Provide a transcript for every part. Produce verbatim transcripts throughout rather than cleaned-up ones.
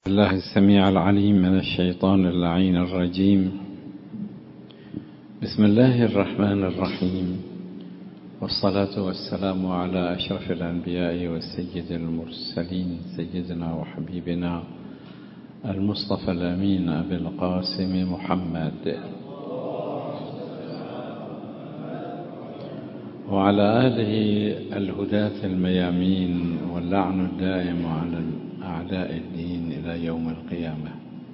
الله السميع العليم من الشيطان اللعين الرجيم. بسم الله الرحمن الرحيم، والصلاة والسلام على أشرف الأنبياء والسيد المرسلين سيدنا وحبيبنا المصطفى الأمين أبي القاسم محمد وعلى آله الهداة الميامين، واللعن الدائم على أعداء الدين إلى يوم القيامة.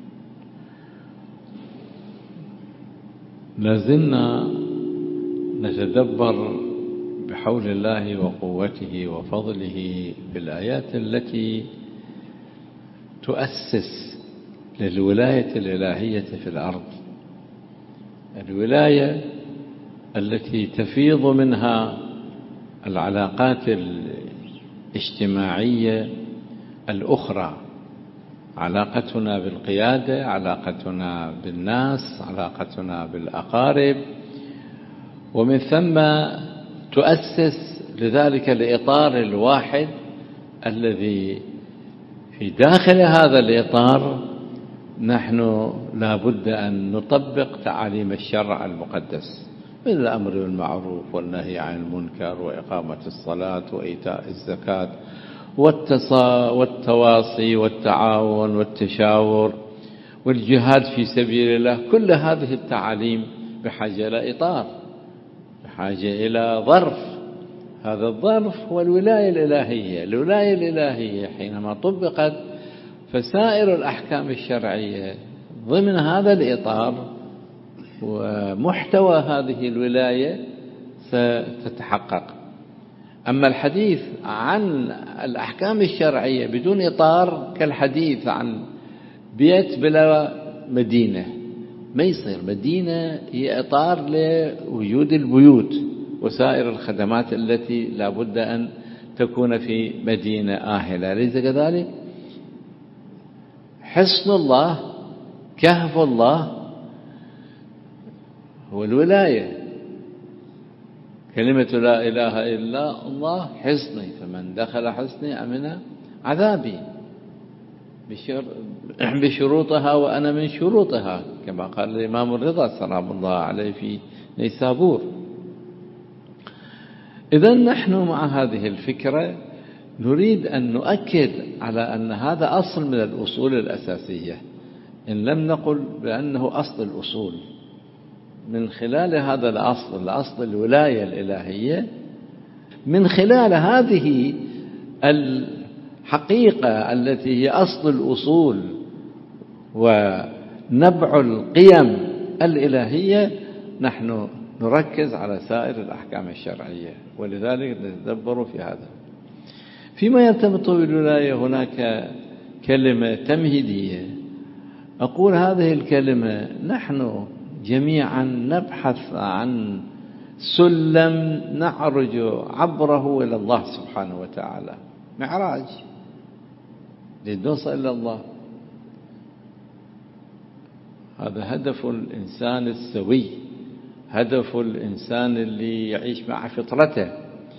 لازلنا نتدبر بحول الله وقوته وفضله في الآيات التي تؤسس للولاية الإلهية في الأرض، الولاية التي تفيض منها العلاقات الاجتماعية الأخرى، علاقتنا بالقيادة، علاقتنا بالناس، علاقتنا بالأقارب، ومن ثم تؤسس لذلك الإطار الواحد الذي في داخل هذا الإطار نحن لا بد أن نطبق تعاليم الشرع المقدس من الأمر بالمعروف والنهي عن المنكر وإقامة الصلاة وإيتاء الزكاة والتواصي والتعاون والتشاور والجهاد في سبيل الله. كل هذه التعاليم بحاجة إلى إطار، بحاجة إلى ظرف. هذا الظرف هو الولاية الإلهية. الولاية الإلهية حينما طبقت فسائر الأحكام الشرعية ضمن هذا الإطار ومحتوى هذه الولاية ستتحقق. أما الحديث عن الأحكام الشرعية بدون إطار كالحديث عن بيت بلا مدينة، ما يصير. مدينة هي إطار لوجود البيوت وسائر الخدمات التي لا بد أن تكون في مدينة آهلة، ليس كذلك؟ حصن الله، كهف الله هو الولاية. كلمة لا إله إلا الله حصني، فمن دخل حصني أمن عذابي، بشروطها وأنا من شروطها، كما قال الإمام الرضا سلام الله عليه في نيسابور. إذن نحن مع هذه الفكرة نريد أن نؤكد على أن هذا أصل من الأصول الأساسية، إن لم نقل بأنه أصل الأصول. من خلال هذا الأصل، الأصل الولاية الإلهية، من خلال هذه الحقيقة التي هي أصل الأصول ونبع القيم الإلهية، نحن نركز على سائر الأحكام الشرعية، ولذلك نتدبر في هذا. فيما يرتبط بالولاية هناك كلمة تمهيدية، أقول هذه الكلمة نحن جميعا نبحث عن سلم نعرج عبره إلى الله سبحانه وتعالى، معراج لنوصل إلى الله. هذا هدف الإنسان السوي، هدف الإنسان اللي يعيش مع فطرته،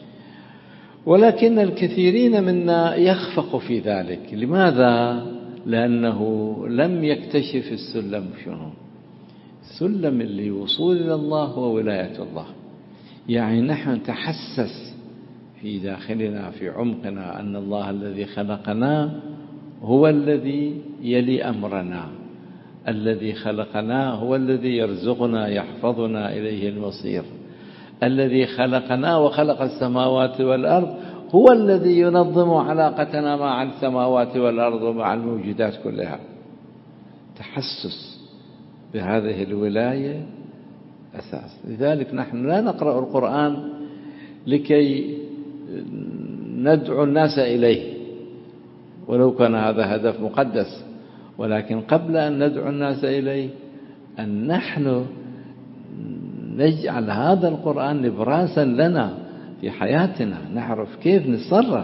ولكن الكثيرين منا يخفق في ذلك. لماذا؟ لأنه لم يكتشف السلم. شنو السلم اللي وصول إلى الله؟ هو ولاية الله. يعني نحن نتحسس في داخلنا في عمقنا أن الله الذي خلقنا هو الذي يلي أمرنا، الذي خلقنا هو الذي يرزقنا يحفظنا إليه المصير، الذي خلقنا وخلق السماوات والأرض هو الذي ينظم علاقتنا مع السماوات والأرض ومع الموجودات كلها. تحسس بهذه الولاية أساس. لذلك نحن لا نقرأ القرآن لكي ندعو الناس إليه، ولو كان هذا هدف مقدس، ولكن قبل أن ندعو الناس إليه أن نحن نجعل هذا القرآن نبراسا لنا في حياتنا، نعرف كيف نتصرف.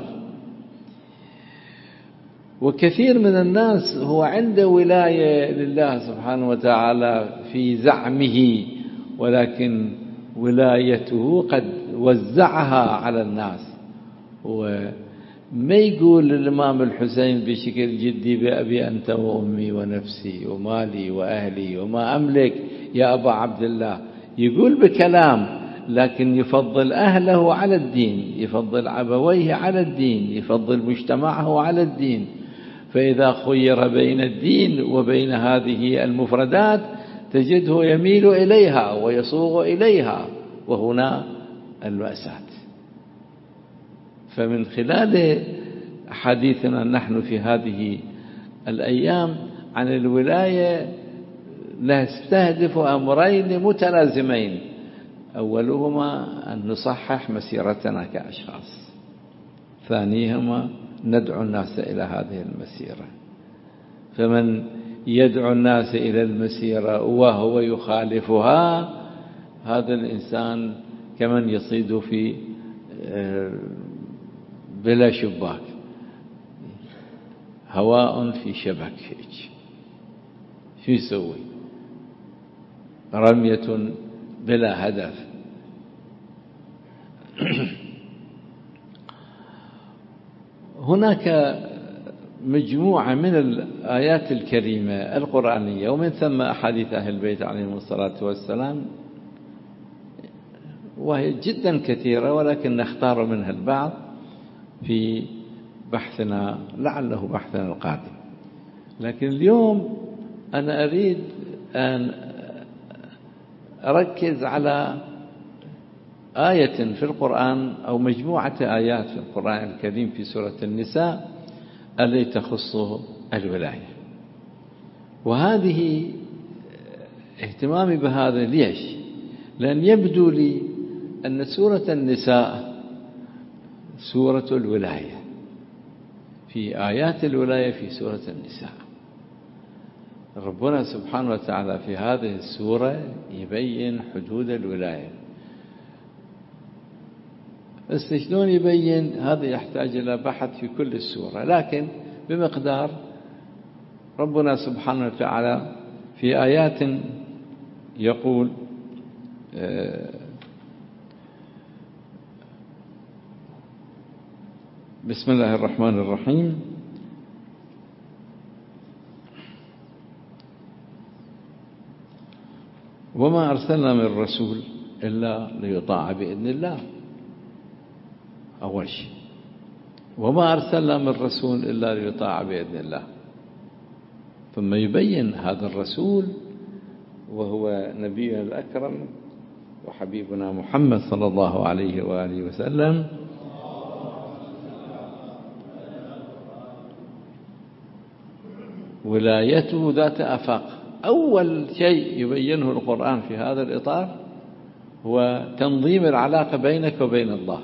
وكثير من الناس هو عنده ولاية لله سبحانه وتعالى في زعمه، ولكن ولايته قد وزعها على الناس، ما يقول الإمام الحسين بشكل جدي بأبي أنت وأمي ونفسي ومالي وأهلي وما أملك يا أبا عبد الله، يقول بكلام، لكن يفضل أهله على الدين، يفضل أبويه على الدين، يفضل مجتمعه على الدين. فإذا خير بين الدين وبين هذه المفردات تجده يميل إليها ويصوغ إليها، وهنا المأساة. فمن خلال حديثنا نحن في هذه الأيام عن الولاية نستهدف أمرين متلازمين، أولهما أن نصحح مسيرتنا كأشخاص، ثانيهما ندعو الناس إلى هذه المسيرة. فمن يدعو الناس إلى المسيرة وهو يخالفها، هذا الإنسان كمن يصيد في بلا شباك، هواء في شبك، شو يسوي؟ رمية بلا هدف. هناك مجموعة من الآيات الكريمة القرآنية ومن ثم أحاديث أهل البيت عليهم الصلاة والسلام، وهي جدا كثيرة، ولكن نختار منها البعض في بحثنا لعله بحثنا القادم. لكن اليوم أنا أريد أن أركز على آية في القرآن أو مجموعة آيات في القرآن الكريم في سورة النساء التي تخص الولاية. وهذه اهتمامي بهذا ليش؟ لأن يبدو لي أن سورة النساء سورة الولاية، في آيات الولاية في سورة النساء. ربنا سبحانه وتعالى في هذه السورة يبين حدود الولاية. بس شلون يبين؟ هذا يحتاج إلى بحث في كل السورة، لكن بمقدار ربنا سبحانه وتعالى في آيات يقول بسم الله الرحمن الرحيم: وما أرسلنا من رسول إلا ليطاع بإذن الله. أول شيء، وما أرسلنا من رسول إلا ليطاع بإذن الله. ثم يبين هذا الرسول وهو نبينا الأكرم وحبيبنا محمد صلى الله عليه وآله وسلم، ولايته ذات آفاق. أول شيء يبينه القرآن في هذا الإطار هو تنظيم العلاقة بينك وبين الله،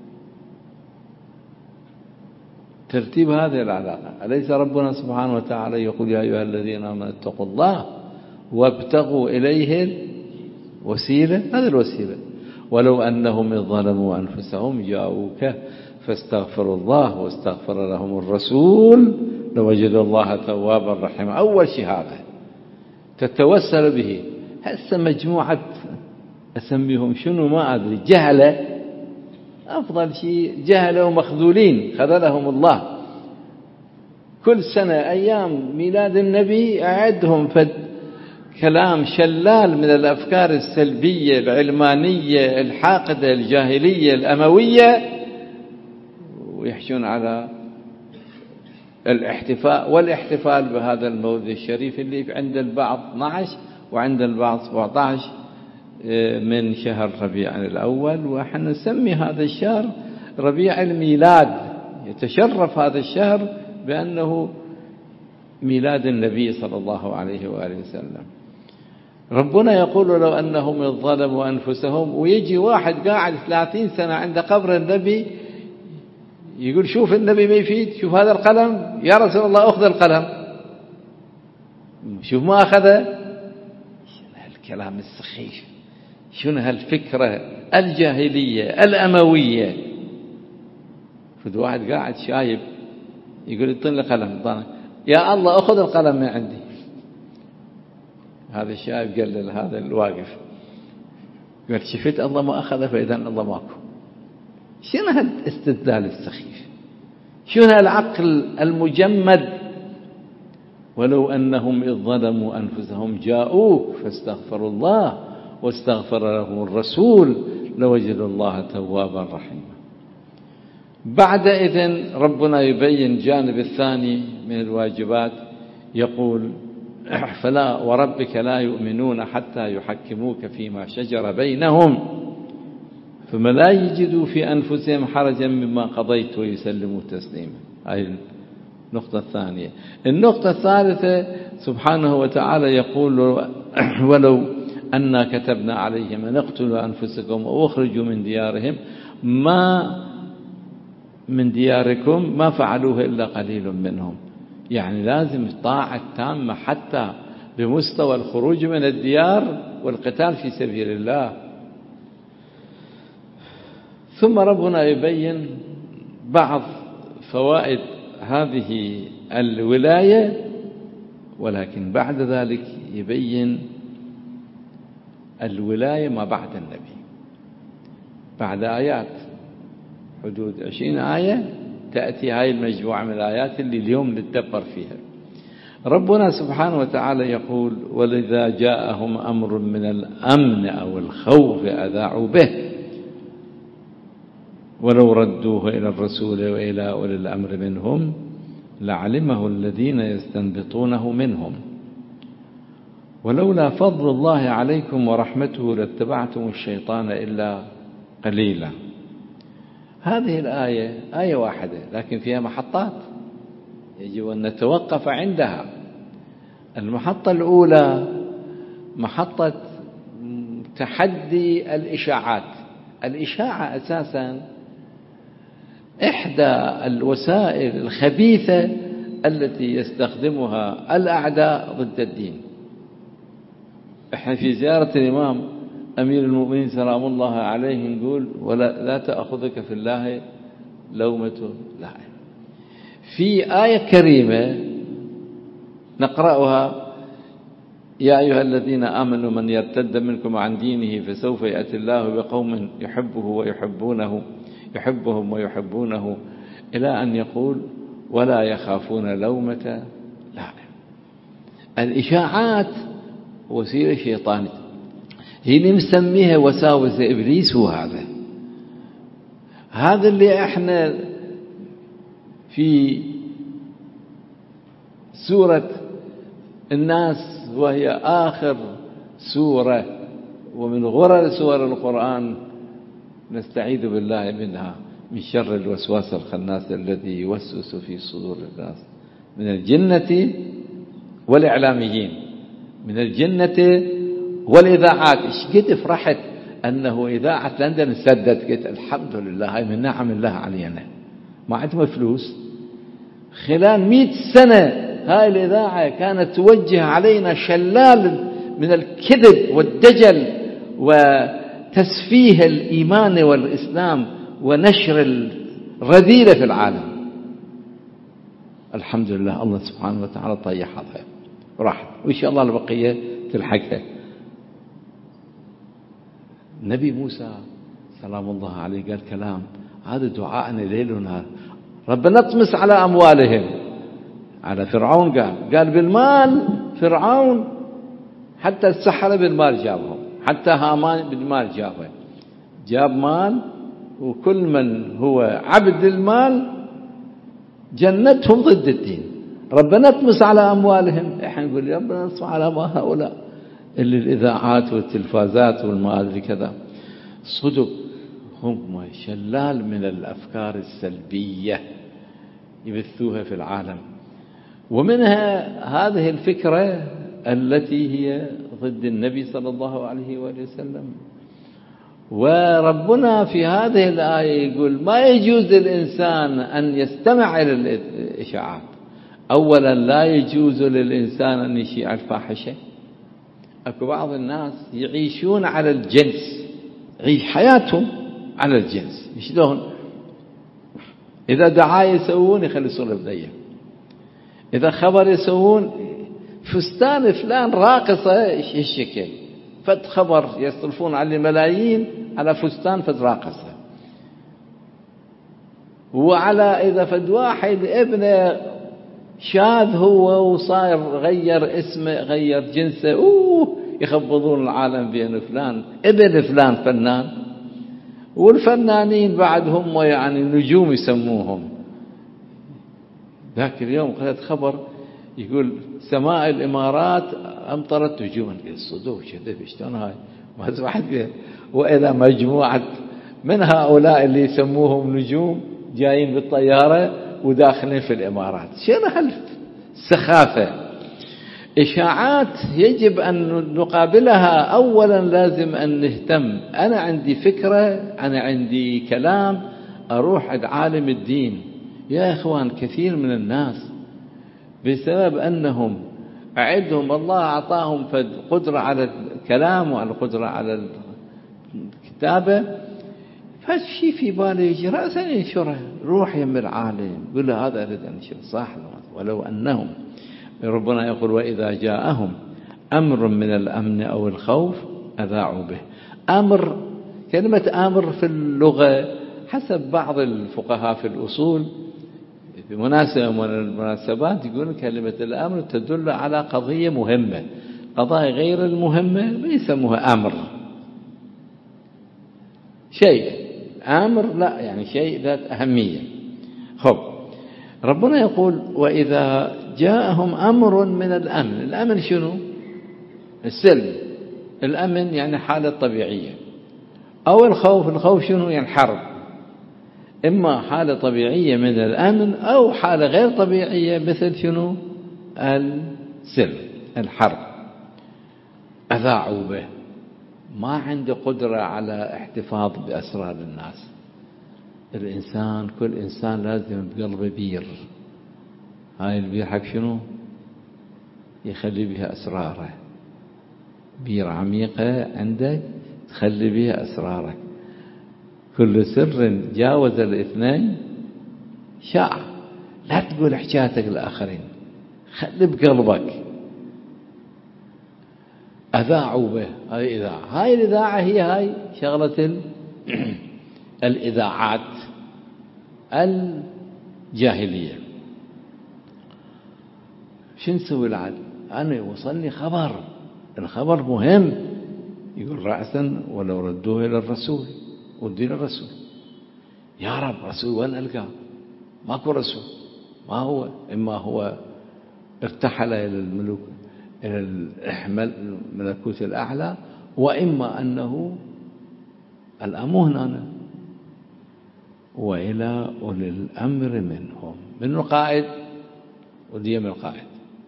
ترتيب هذه العلاقة. أليس ربنا سبحانه وتعالى يقول: يا أيها الذين آمنوا اتقوا الله وابتغوا إليه الوسيلة؟ هذه الوسيلة. ولو أنهم إذ ظلموا أنفسهم جاءوك فاستغفروا الله واستغفر لهم الرسول لوجدوا الله توابا رحيما. أول شيء هذا تتوسل به. هسه مجموعة أسميهم شنو ما أدري، جهلة، أفضل شيء جهلة ومخذولين خذلهم الله. كل سنة أيام ميلاد النبي أعدهم فد كلام شلال من الأفكار السلبية العلمانية الحاقدة الجاهلية الأموية، ويحشون على الاحتفاء والاحتفال بهذا المولد الشريف اللي عند البعض اثني عشر وعند البعض سبعة عشر من شهر ربيع الأول، وحنا نسمي هذا الشهر ربيع الميلاد. يتشرف هذا الشهر بأنه ميلاد النبي صلى الله عليه وآله وسلم. ربنا يقول: لو أنهم ظلموا أنفسهم، ويجي واحد قاعد ثلاثين سنة عند قبر النبي يقول: شوف النبي ما يفيد، شوف هذا القلم يا رسول الله أخذ القلم، شوف ما أخذه. شنو هالكلام السخيف، شنو هالفكرة الجاهلية الأموية. فد واحد قاعد شايب يقول: اعطني قلم، يا الله أخذ القلم من عندي. هذا الشايب قال لهذا الواقف، قال: شفت الله ما أخذه فإذا الله ماكو. شنو هالاستدلال السخيف؟ شنو العقل المجمد؟ ولو أنهم إذ ظلموا أنفسهم جاءوك فاستغفروا الله واستغفر لهم الرسول لوجدوا الله توابا رحيما. بعد إذن ربنا يبين الجانب الثاني من الواجبات، يقول فلا وربك لا يؤمنون حتى يحكموك فيما شجر بينهم ثم لا يجدوا في أنفسهم حرجا مما قضيت ويسلموا تسليما. هذه النقطة الثانية. النقطة الثالثة سبحانه وتعالى يقول ولو أنا كتبنا عليهم أن اقتلوا أنفسكم أو اخرجوا من ديارهم ما من دياركم ما فعلوه إلا قليل منهم. يعني لازم طاعة تامة حتى بمستوى الخروج من الديار والقتال في سبيل الله. ثم ربنا يبين بعض فوائد هذه الولاية، ولكن بعد ذلك يبين الولاية ما بعد النبي بعد آيات حدود عشرين آية تأتي هاي المجموعة من الآيات اللي اليوم نتدبر فيها. ربنا سبحانه وتعالى يقول ولذا جاءهم أمر من الأمن أو الخوف أذاعوا به ولو ردوه إلى الرسول وإلى أولي الأمر منهم لعلمه الذين يستنبطونه منهم ولولا فضل الله عليكم ورحمته لاتبعتم الشيطان إلا قليلا. هذه الآية آية واحدة لكن فيها محطات يجب أن نتوقف عندها. المحطة الأولى محطة تحدي الإشاعات. الإشاعة أساسا إحدى الوسائل الخبيثة التي يستخدمها الأعداء ضد الدين. احنا في زيارة الإمام أمير المؤمنين سلام الله عليه نقول ولا لا تأخذك في الله لومة لائم. في آية كريمة نقرأها يا أيها الذين آمنوا من يرتد منكم عن دينه فسوف يأتي الله بقوم يحبه ويحبونه يحبهم ويحبونه إلى أن يقول ولا يخافون لومة لائم. الإشاعات وسيلة شيطانية هي نسميها وساوس إبليس. وهذا هذا اللي احنا في سورة الناس وهي آخر سورة ومن غرر سور القرآن نستعيذ بالله منها من شر الوسواس الخناس الذي يوسوس في صدور الناس من الجنة والإعلاميين من الجنة والإذاعات. إيش قد فرحت أنه إذاعة لندن سدت قلت الحمد لله هاي من نعم الله علينا. ما عندهم فلوس خلال مئة سنة هاي الإذاعة كانت توجه علينا شلال من الكذب والدجل وتسفيه الإيمان والإسلام ونشر الرذيلة في العالم. الحمد لله الله سبحانه وتعالى طيحها وراحت وإن شاء الله البقية تلحقها. النبي موسى سلام الله عليه قال كلام هذا دعاءنا ليل ونهار ربنا اطمس على أموالهم. على فرعون قال قال بالمال فرعون حتى السحرة بالمال جابهم حتى هامان بالمال جابه جاب مال وكل من هو عبد المال جنتهم ضد الدين. ربنا اطمس على أموالهم. احنا نقول ربنا اطمس على أموال هؤلاء اللي الإذاعات والتلفازات والما أدري كذا صدق هم شلال من الأفكار السلبية يبثوها في العالم. ومنها هذه الفكرة التي هي ضد النبي صلى الله عليه وآله وسلم. وربنا في هذه الآية يقول ما يجوز للإنسان أن يستمع إلى الإشاعات. أولا لا يجوز للإنسان أن يشيع الفاحشة. أكو بعض الناس يعيشون على الجنس يعيش حياتهم على الجنس. شلون؟ إذا دعاية يسوون يخلصون البنية. إذا خبر يسوون فستان فلان راقصة الشكل فد خبر يصرفون على الملايين على فستان فد راقصة. وعلى إذا فد واحد ابنه شاذ هو وصاير غير اسمه غير جنسه أوه يخبضون العالم بأن فلان ابن فلان فنان، والفنانين بعد هم يعني نجوم يسموهم. ذاك اليوم قرأت خبر يقول سماء الإمارات أمطرت نجوما، الصدوق كذب شلون هاي ما واحد فيها. وإذا مجموعة من هؤلاء اللي يسموهم نجوم جايين بالطيارة وداخلين في الإمارات، شنو هالسخافة؟ إشاعات يجب أن نقابلها. أولا لازم أن نهتم. أنا عندي فكرة، أنا عندي كلام، أروح عند عالم الدين. يا إخوان كثير من الناس بسبب أنهم أعدهم الله أعطاهم قدرة على الكلام وعلى قدرة على الكتابة، فشي في باله يجي رأسا ينشره، روح يم العالم يقول له هذا أريد أن أنشر صح. ولو أنهم ربنا يقول وإذا جاءهم أمر من الأمن أو الخوف أذاعوا به. أمر، كلمة أمر في اللغة حسب بعض الفقهاء في الأصول في مناسبة من المناسبات يقول كلمة الأمر تدل على قضية مهمة. قضايا غير المهمة ما يسموها أمر. شيء أمر لا يعني شيء ذات أهمية. خب ربنا يقول وإذا جاءهم أمر من الأمن. الأمن شنو؟ السلم. الأمن يعني حالة طبيعية. أو الخوف. الخوف شنو؟ يعني حرب. إما حالة طبيعية من الأمن أو حالة غير طبيعية مثل شنو؟ السلم الحرب. أذاعوا به. ما عنده قدرة على احتفاظ بأسرار الناس. الإنسان كل إنسان لازم بقلبه بير. هاي البير حق شنو؟ يخلي بها أسراره. بير عميقة عندك تخلي بها أسرارك. كل سر جاوز الاثنين شاع. لا تقول حكايتك للآخرين، خلي بقلبك. أذاعوا به. هاي إذاعة. هاي الإذاعة هي هاي شغلة الإذاعات الجاهلية. شو نسوي العاد؟ أنا وصلني خبر، الخبر مهم، يقول رأسا ولو ردوه إلى الرسول. ودي للرسول. يا رب رسول وين ألقاه؟ ماكو رسول. ما هو إما هو ارتحل إلى الملوك إلى الملكوت الأعلى، وإما أنه الأمر هنا وإلى أولي الأمر منهم. من القائد ودي من القائد.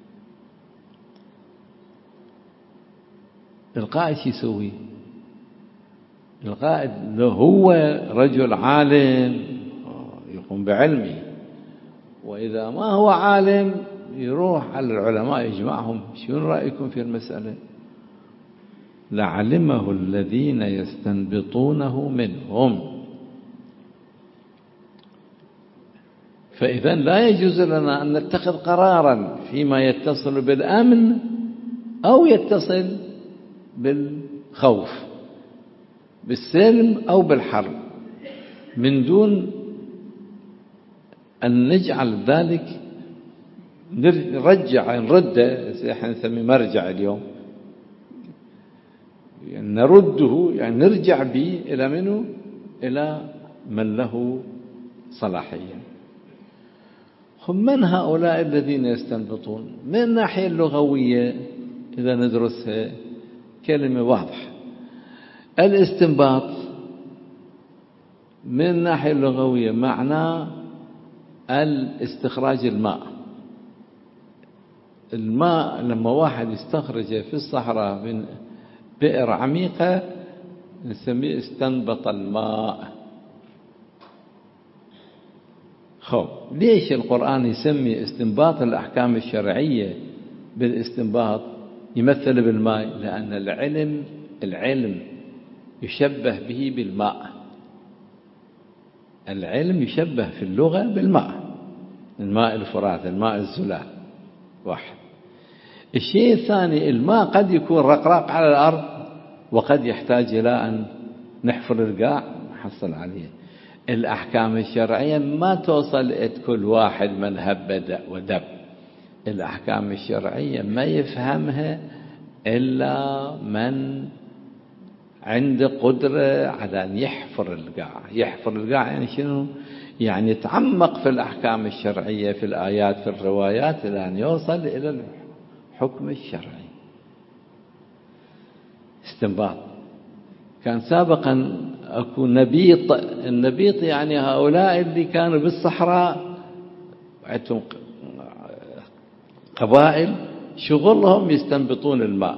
القائد شو يسوي؟ القائد لو هو رجل عالم يقوم بعلمه، وإذا ما هو عالم يروح على العلماء يجمعهم. شو رأيكم في المسألة؟ لعلمه الذين يستنبطونه منهم. فإذا لا يجوز لنا أن نتخذ قرارا فيما يتصل بالأمن أو يتصل بالخوف، بالسلم أو بالحرب، من دون أن نجعل ذلك نرجع نرده. احنا نسميه مرجع اليوم، يعني نرده يعني نرجع به إلى منه؟ إلى من له صلاحية. هم من هؤلاء الذين يستنبطون؟ من الناحية اللغوية إذا ندرسها كلمة واضحة. الاستنباط من الناحية اللغوية معناه الاستخراج الماء. الماء لما واحد يستخرجه في الصحراء من بئر عميقة نسميه استنبط الماء. خب ليش القرآن يسمي استنباط الأحكام الشرعية بالاستنباط يمثل بالماء؟ لأن العلم العلم يشبه به بالماء. العلم يشبه في اللغة بالماء. الماء الفرات، الماء الزلال واحد. الشيء الثاني الماء قد يكون رقراق على الأرض وقد يحتاج إلى أن نحفر القاع نحصل عليه. الأحكام الشرعية ما توصل كل واحد من هب ودب. الأحكام الشرعية ما يفهمها إلا من عنده قدرة على أن يحفر القاع. يحفر القاع يعني شنو؟ يعني يتعمق في الأحكام الشرعية، في الآيات، في الروايات، إلى أن يوصل إلى الحكم الشرعي. استنباط. كان سابقا أكو نبيط. النبيط يعني هؤلاء اللي كانوا بالصحراء، عندهم قبائل شغلهم يستنبطون الماء،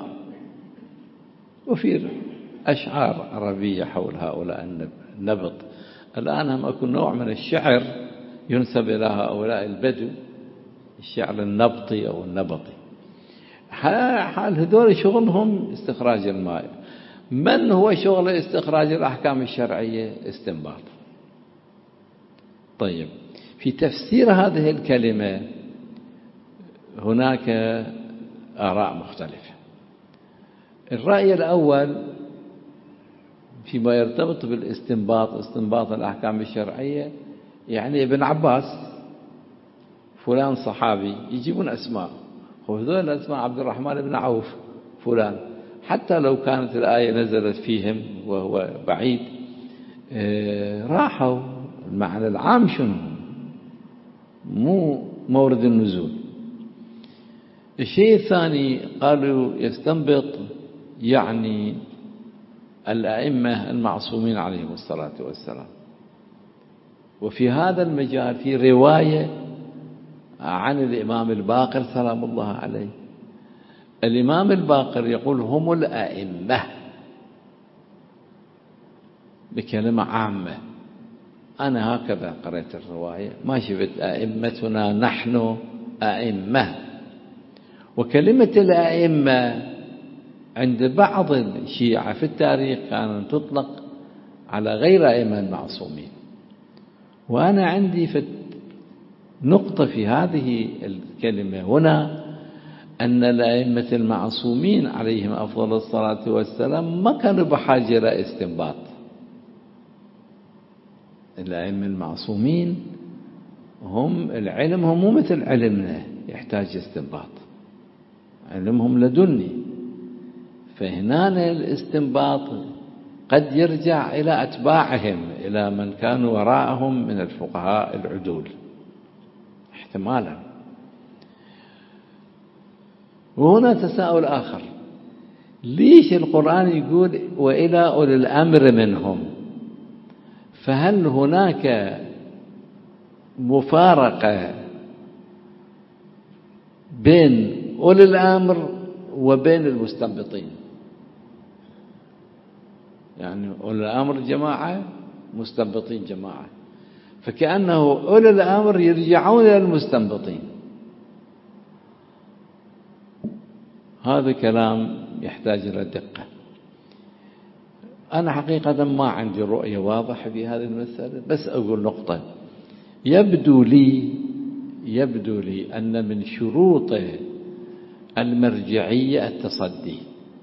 وفي أشعار عربية حول هؤلاء النبط. الآن هم أكو نوع من الشعر ينسب إلى هؤلاء البدو، الشعر النبطي أو النبطي. حال هذول شغلهم استخراج الماء. من هو شغل استخراج الأحكام الشرعية؟ استنباط. طيب، في تفسير هذه الكلمة هناك آراء مختلفة. الرأي الأول فيما يرتبط بالاستنباط، استنباط الأحكام الشرعية، يعني ابن عباس فلان صحابي، يجيبون أسماء، وهذول الأسماء عبد الرحمن بن عوف فلان، حتى لو كانت الآية نزلت فيهم وهو بعيد راحوا. المعنى العام شنو؟ مو مورد النزول. الشيء الثاني قالوا يستنبط يعني الأئمة المعصومين عليهم الصلاة والسلام. وفي هذا المجال في رواية عن الإمام الباقر سلام الله عليه. الإمام الباقر يقول هم الأئمة بكلمة عامة. أنا هكذا قرأت الرواية، ما شفت أئمتنا نحن أئمة. وكلمة الأئمة عند بعض الشيعة في التاريخ كانت تطلق على غير أئمة المعصومين. وأنا عندي في نقطة في هذه الكلمة هنا أن الأئمة المعصومين عليهم أفضل الصلاة والسلام ما كانوا بحاجة إلى استنباط. الأئمة المعصومين هم العلم، مو مثل علمنا يحتاج استنباط، علمهم لدني. فهنا الاستنباط قد يرجع إلى أتباعهم، إلى من كانوا وراءهم من الفقهاء العدول احتمالا. وهنا تساؤل آخر، ليش القرآن يقول وإلى أولي الأمر منهم؟ فهل هناك مفارقة بين أولي الأمر وبين المستنبطين؟ يعني أولي الأمر جماعة، مستنبطين جماعة، فكأنه أولي الأمر يرجعون إلى المستنبطين. هذا كلام يحتاج إلى دقة. أنا حقيقة ما عندي رؤية واضحة في هذه المسألة، بس أقول نقطة. يبدو لي يبدو لي أن من شروط المرجعية التصدي.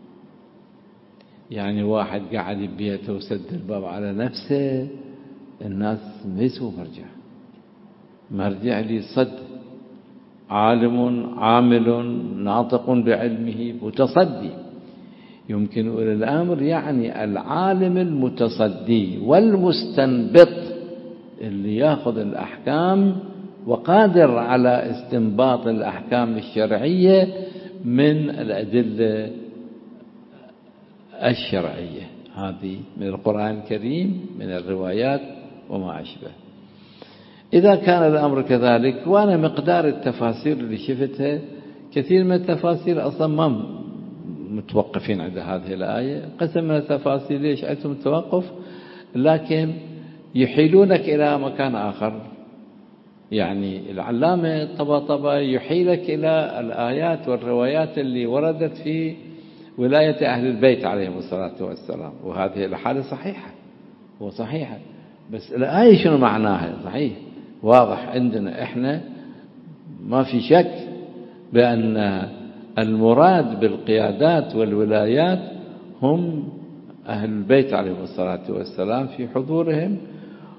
يعني واحد قاعد ببيته وسد الباب على نفسه، الناس ليسوا مرجع. مرجع لي صد، عالم عامل ناطق بعلمه متصدي. يمكن أولي الأمر يعني العالم المتصدي والمستنبط اللي ياخذ الأحكام وقادر على استنباط الأحكام الشرعية من الأدلة الشرعية، هذه من القرآن الكريم، من الروايات وما أشبه. إذا كان الأمر كذلك، وأنا مقدار التفاسير اللي شفتها كثير من التفاسير أصلا ما متوقفين عند هذه الآية، قسم من التفاسير ليش عندهم توقف، لكن يحيلونك إلى مكان آخر. يعني العلامة الطباطبائي يحيلك إلى الآيات والروايات اللي وردت في ولاية أهل البيت عليهم الصلاة والسلام، وهذه الحالة صحيحة وصحيحة، بس الآية شنو معناها؟ صحيح واضح عندنا إحنا، ما في شك بأن المراد بالقيادات والولايات هم أهل البيت عليهم الصلاة والسلام في حضورهم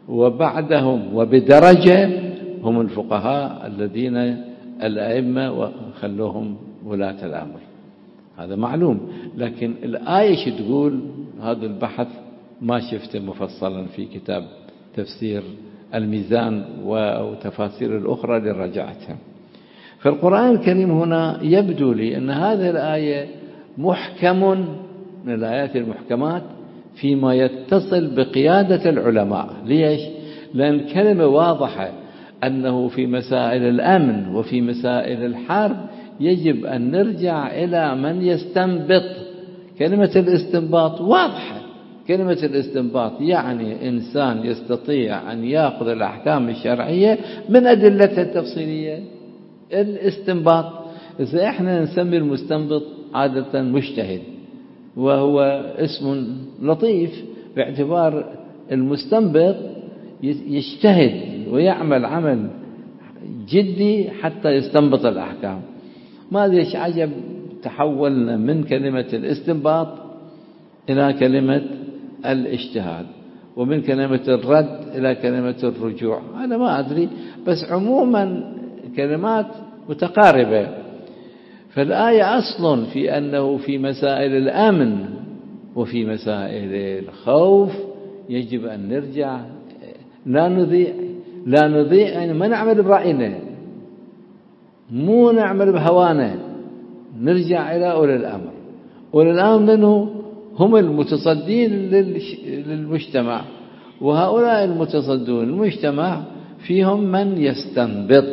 وبعدهم وبدرجة هم الفقهاء الذين الأئمة وخلوهم ولاة الأمر. هذا معلوم. لكن الآية شو تقول؟ هذا البحث ما شفته مفصلا في كتاب تفسير الميزان وتفاسير الأخرى اللي رجعتها. فالقرآن الكريم هنا يبدو لي أن هذه الآية محكم من الآيات المحكمات فيما يتصل بقيادة العلماء. ليش؟ لأن كلمة واضحة أنه في مسائل الأمن وفي مسائل الحرب يجب أن نرجع إلى من يستنبط. كلمة الاستنباط واضحة. كلمة الاستنباط يعني إنسان يستطيع أن يأخذ الأحكام الشرعية من أدلتها التفصيلية. الاستنباط إذا إحنا نسمي المستنبط عادة مجتهد، وهو اسم لطيف باعتبار المستنبط يجتهد ويعمل عمل جدي حتى يستنبط الأحكام. ما أدري إيش عجب تحولنا من كلمة الاستنباط إلى كلمة الاجتهاد، ومن كلمة الرد إلى كلمة الرجوع. أنا ما أدري، بس عموما كلمات متقاربة. فالآية أصل في أنه في مسائل الأمن وفي مسائل الخوف يجب أن نرجع، لا نضيع لا نضيع يعني ما نعمل برأينا، مو نعمل بهوانا، نرجع إلى أولي الأمر. أولي الأمر منه هم المتصدين للمجتمع، وهؤلاء المتصدون المجتمع فيهم من يستنبط.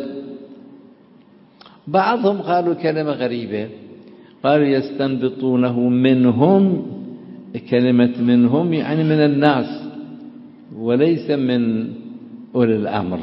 بعضهم قالوا كلمة غريبة، قالوا يستنبطونه منهم. كلمة منهم يعني من الناس وليس من أولي الأمر،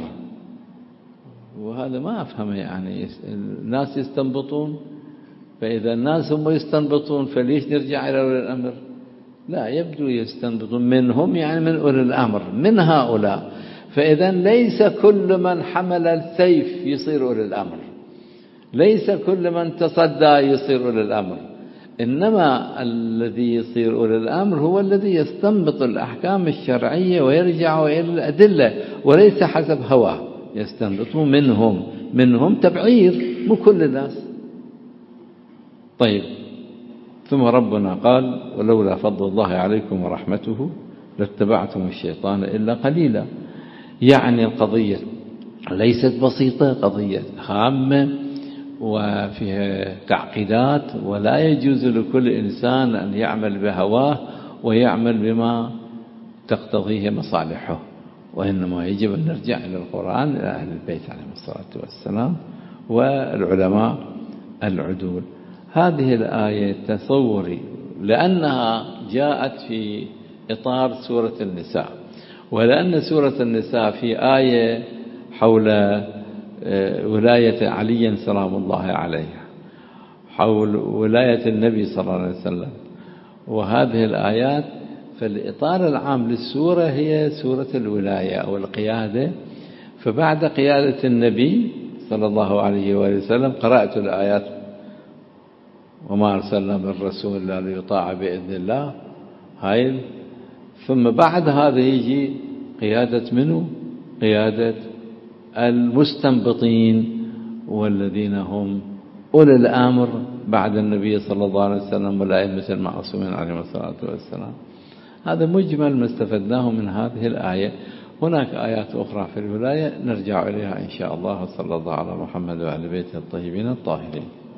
وهذا ما أفهمه. يعني الناس يستنبطون، فإذا الناس هم يستنبطون فليش نرجع إلى أولي الأمر؟ لا، يبدو يستنبطون منهم يعني من أولي الأمر، من هؤلاء. فإذا ليس كل من حمل السيف يصير أولي الأمر، ليس كل من تصدى يصير أولي الأمر، إنما الذي يصير أولي الأمر هو الذي يستنبط الأحكام الشرعية ويرجع إلى الأدلة وليس حسب هواه. يستنبطون منهم، منهم تبعير، مو كل الناس. طيب، ثم ربنا قال: ولولا فضل الله عليكم ورحمته لاتبعتم الشيطان إلا قليلا. يعني القضية ليست بسيطة، قضية هامة وفيها تعقيدات، ولا يجوز لكل إنسان أن يعمل بهواه ويعمل بما تقتضيه مصالحه، وإنما يجب أن نرجع إلى القرآن، إلى أهل البيت عليهم الصلاة والسلام والعلماء العدول. هذه الآية تصوري لأنها جاءت في إطار سورة النساء، ولأن سورة النساء في آية حول ولاية علي سلام الله عليه، حول ولاية النبي صلى الله عليه وسلم، وهذه الآيات فالإطار العام للسورة هي سورة الولاية أو القيادة. فبعد قيادة النبي صلى الله عليه وآله وسلم قرأت الآيات: وما أرسلنا من رسول إلا ليطاع بإذن الله. هاي ثم بعد هذا يجي قيادة منه؟ قيادة المستنبطين والذين هم أولي الأمر بعد النبي صلى الله عليه وسلم والأئمة المعصومين عليهم الصلاة والسلام. هذا مجمل ما استفدناه من هذه الآية. هناك آيات أخرى في الولاية نرجع إليها إن شاء الله. صلى الله على محمد وعلى بيته الطيبين الطاهرين.